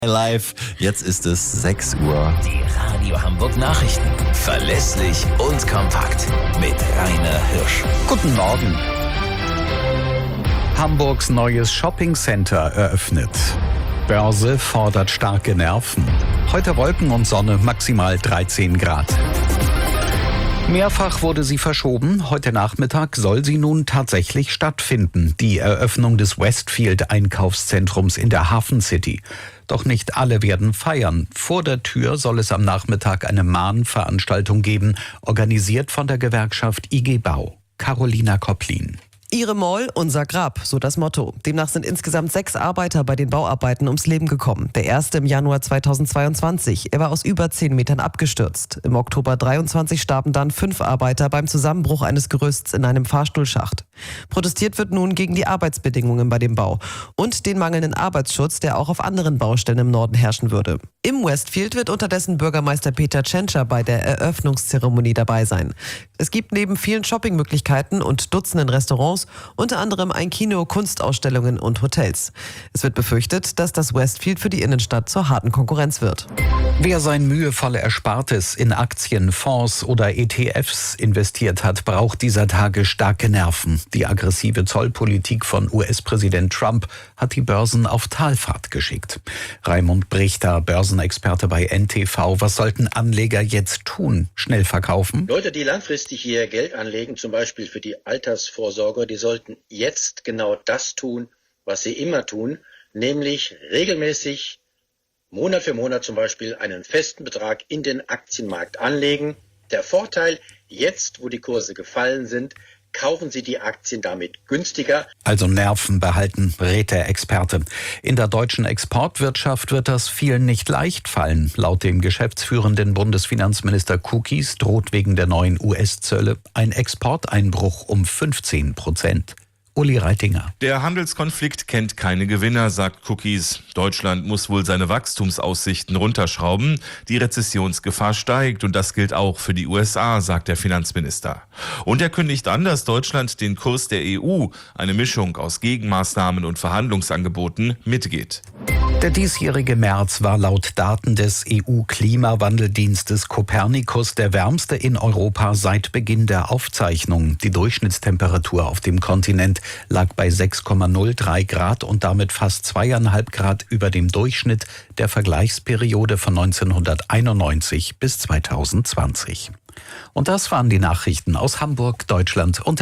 Live, jetzt ist es 6 Uhr. Die Radio Hamburg Nachrichten. Verlässlich und kompakt. Mit Rainer Hirsch. Guten Morgen. Hamburgs neues Shoppingcenter eröffnet. Börse fordert starke Nerven. Heute Wolken und Sonne, maximal 13 Grad. Mehrfach wurde sie verschoben. Heute Nachmittag soll sie nun tatsächlich stattfinden. Die Eröffnung des Westfield-Einkaufszentrums in der Hafen City. Doch nicht alle werden feiern. Vor der Tür soll es am Nachmittag eine Mahnveranstaltung geben, organisiert von der Gewerkschaft IG Bau. Carolina Kopplin. Ihre Mall, unser Grab, so das Motto. Demnach sind insgesamt 6 Arbeiter bei den Bauarbeiten ums Leben gekommen. Der erste im Januar 2022. Er war aus über 10 Metern abgestürzt. Im Oktober 23 starben dann 5 Arbeiter beim Zusammenbruch eines Gerüsts in einem Fahrstuhlschacht. Protestiert wird nun gegen die Arbeitsbedingungen bei dem Bau und den mangelnden Arbeitsschutz, der auch auf anderen Baustellen im Norden herrschen würde. Im Westfield wird unterdessen Bürgermeister Peter Tschentscher bei der Eröffnungszeremonie dabei sein. Es gibt neben vielen Shoppingmöglichkeiten und Dutzenden Restaurants unter anderem ein Kino, Kunstausstellungen und Hotels. Es wird befürchtet, dass das Westfield für die Innenstadt zur harten Konkurrenz wird. Wer sein mühevolle Erspartes in Aktien, Fonds oder ETFs investiert hat, braucht dieser Tage starke Nerven. Die aggressive Zollpolitik von US-Präsident Trump hat die Börsen auf Talfahrt geschickt. Raimund Brichter, Börsenexperte bei NTV. Was sollten Anleger jetzt tun? Schnell verkaufen? Leute, die langfristig hier Geld anlegen, zum Beispiel für die Altersvorsorge, die sollten jetzt genau das tun, was sie immer tun, nämlich regelmäßig Monat für Monat zum Beispiel einen festen Betrag in den Aktienmarkt anlegen. Der Vorteil, jetzt wo die Kurse gefallen sind, kaufen Sie die Aktien damit günstiger. Also Nerven behalten, rät der Experte. In der deutschen Exportwirtschaft wird das vielen nicht leicht fallen. Laut dem geschäftsführenden Bundesfinanzminister Cookies droht wegen der neuen US-Zölle ein Exporteinbruch um 15%. Uli Reitinger. Der Handelskonflikt kennt keine Gewinner, sagt Cookies. Deutschland muss wohl seine Wachstumsaussichten runterschrauben. Die Rezessionsgefahr steigt und das gilt auch für die USA, sagt der Finanzminister. Und er kündigt an, dass Deutschland den Kurs der EU, eine Mischung aus Gegenmaßnahmen und Verhandlungsangeboten, mitgeht. Der diesjährige März war laut Daten des EU-Klimawandeldienstes Copernicus der wärmste in Europa seit Beginn der Aufzeichnung. Die Durchschnittstemperatur auf dem Kontinent lag bei 6,03 Grad und damit fast 2,5 Grad über dem Durchschnitt der Vergleichsperiode von 1991 bis 2020. Und das waren die Nachrichten aus Hamburg, Deutschland und